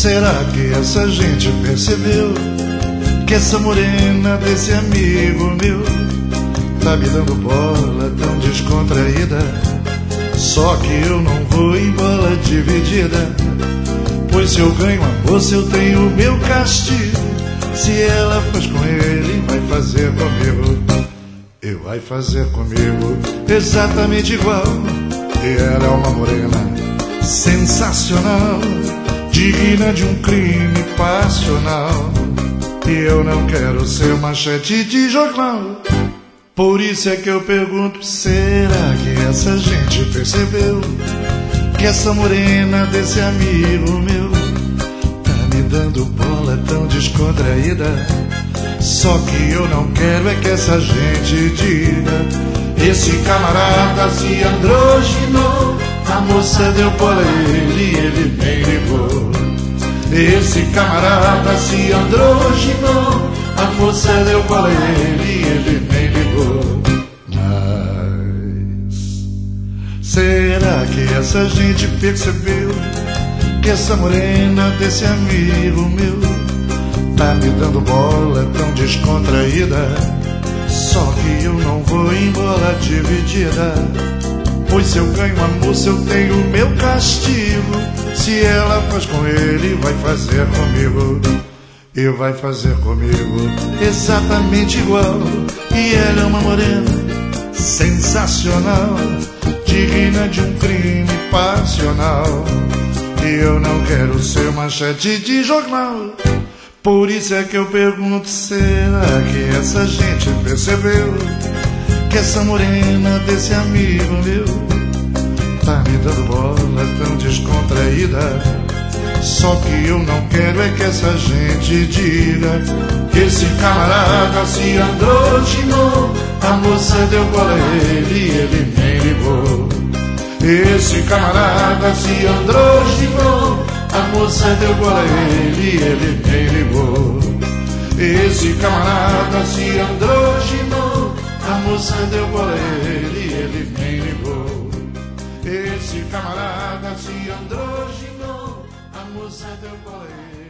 Será que essa gente percebeu que essa morena desse amigo meu tá me dando bola tão descontraída? Só que eu não vou em bola dividida, pois se eu ganho a moça eu tenho o meu castigo. Se ela faz com ele, vai fazer comigo. E vai fazer comigo exatamente igual. E ela é uma morena sensacional, digna de um crime passional. E eu não quero ser manchete de jornal. Por isso é que eu pergunto, será que essa gente percebeu que essa morena desse amigo meu tá me dando bola tão descontraída? Só que eu não quero é que essa gente diga: esse camarada se androginou, a moça deu bola a ele e ele nem ligou. Esse camarada se androginou, a moça deu bola a ele e ele nem ligou. Mas será que essa gente percebeu que essa morena desse amigo meu tá me dando bola tão descontraída? Só que eu não vou em bola dividida, pois se eu ganho a moça eu tenho o meu castigo. Se ela faz com ele, vai fazer comigo. E vai fazer comigo exatamente igual. E ela é uma morena sensacional, digna de um crime passional. E eu não quero ser manchete de jornal. Por isso é que eu pergunto, será que essa gente percebeu que essa morena desse amigo meu tá me dando bola tão descontraída? Só que eu não quero é que essa gente diga que esse camarada se androginou, a moça deu bola a ele e ele nem ligou. Esse camarada se androginou, a moça deu bola a ele e ele nem ligou. Esse camarada se androginou, a moça deu bola a ele e ele nem ligou. Esse camarada se androginou, a moça deu bola a ele.